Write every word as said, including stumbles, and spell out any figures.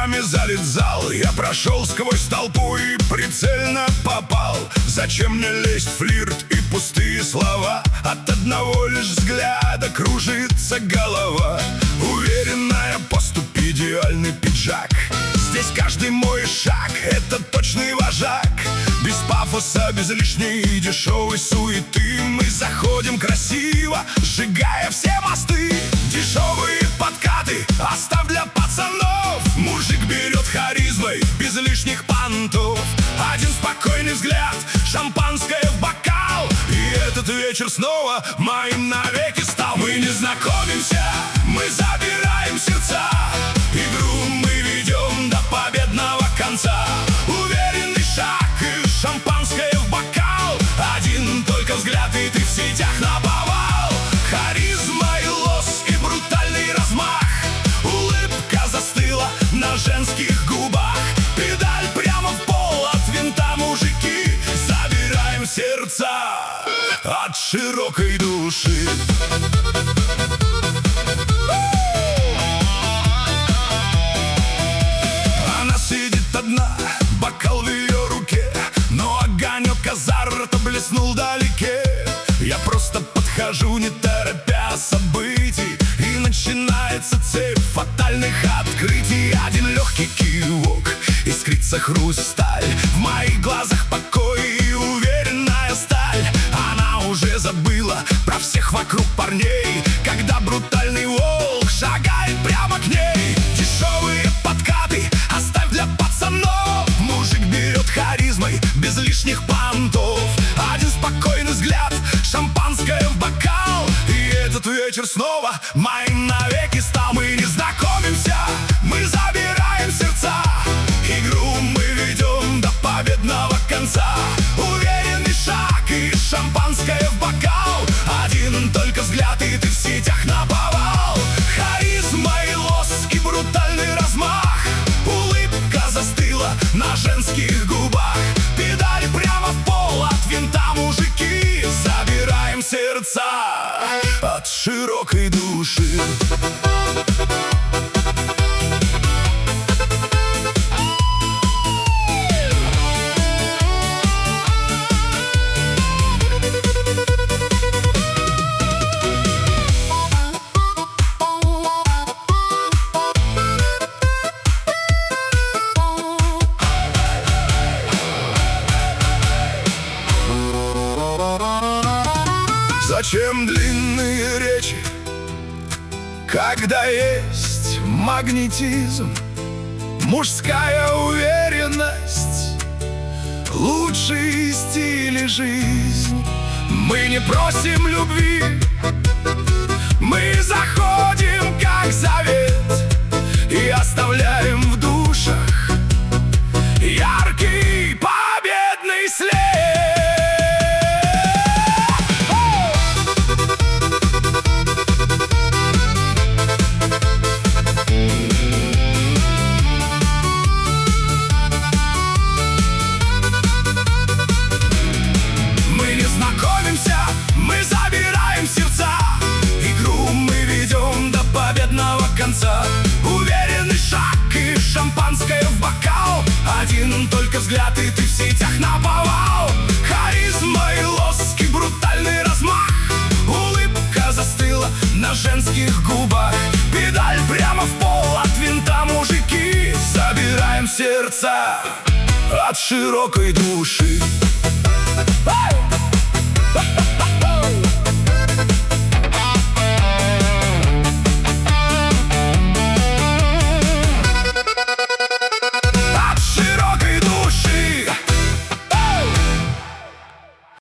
огнями залит зал. Я прошел сквозь толпу и прицельно попал. Зачем мне лезть, флирт и пустые слова? От одного лишь взгляда кружится голова. Уверенная поступь, идеальный пиджак. Здесь каждый мой шаг — это точный вожак. Без пафоса, без лишней и дешевой суеты мы заходим красиво, сжигая все мосты. Дешевые подкаты оставь для пацанов. Мужик берет харизмой, без лишних понтов. Один спокойный взгляд, шампанское в бокал, и этот вечер снова моим навеки стал. Мы не знакомимся, мы забираем сердца. Игру мы ведем до победного конца. Уверенный шаг и шампанское в бокал. Один только взгляд, и ты в сетях наповал. Харизма и лоск и брутальный размах. Улыбка застыла на женских губах. Педаль прямо в пол, от винта, мужики. Забираем сердца от широкой души. Она сидит одна, бокал в ее руке, но огонек азарта блеснул вдалеке. Я просто подхожу, не торопя событий, и начинается цепь фатальных открытий. Один легкий кивок, искрится хрусталь. В моих глазах покой и уверенная сталь. Она уже забыла про всех вокруг парней, когда брутальный волк шагает прямо к ней. Дешевые подкаты оставь для пацанов. Мужик берет харизмой, без лишних понтов. Один спокойный взгляд, шампанское в бокал, и этот вечер снова моим навеки стал. Мы не знакомимся, мы забираем сердца. Игру мы ведем до победного конца. Уверенный шаг и шампанское в бокал. Один только взгляд, и ты в сетях наповал. Харизма и лоск и брутальный размах. Улыбка застыла на женских губах. Педаль прямо в пол, от винта, мужики. Забираем сердца от широкой души. Зачем длинные речи, когда есть магнетизм? Мужская уверенность, лучшие стили жизни. Мы не просим любви, мы заходим как завет и оставляем в душах яркий победный след. Мы забираем сердца. Игру мы ведем до победного конца. Уверенный шаг и шампанское в бокал. Один только взгляд, и ты в сетях наповал. Харизма и лоск и брутальный размах. Улыбка застыла на женских губах. Педаль прямо в пол, от винта, мужики. Забираем сердца от широкой души. Hey!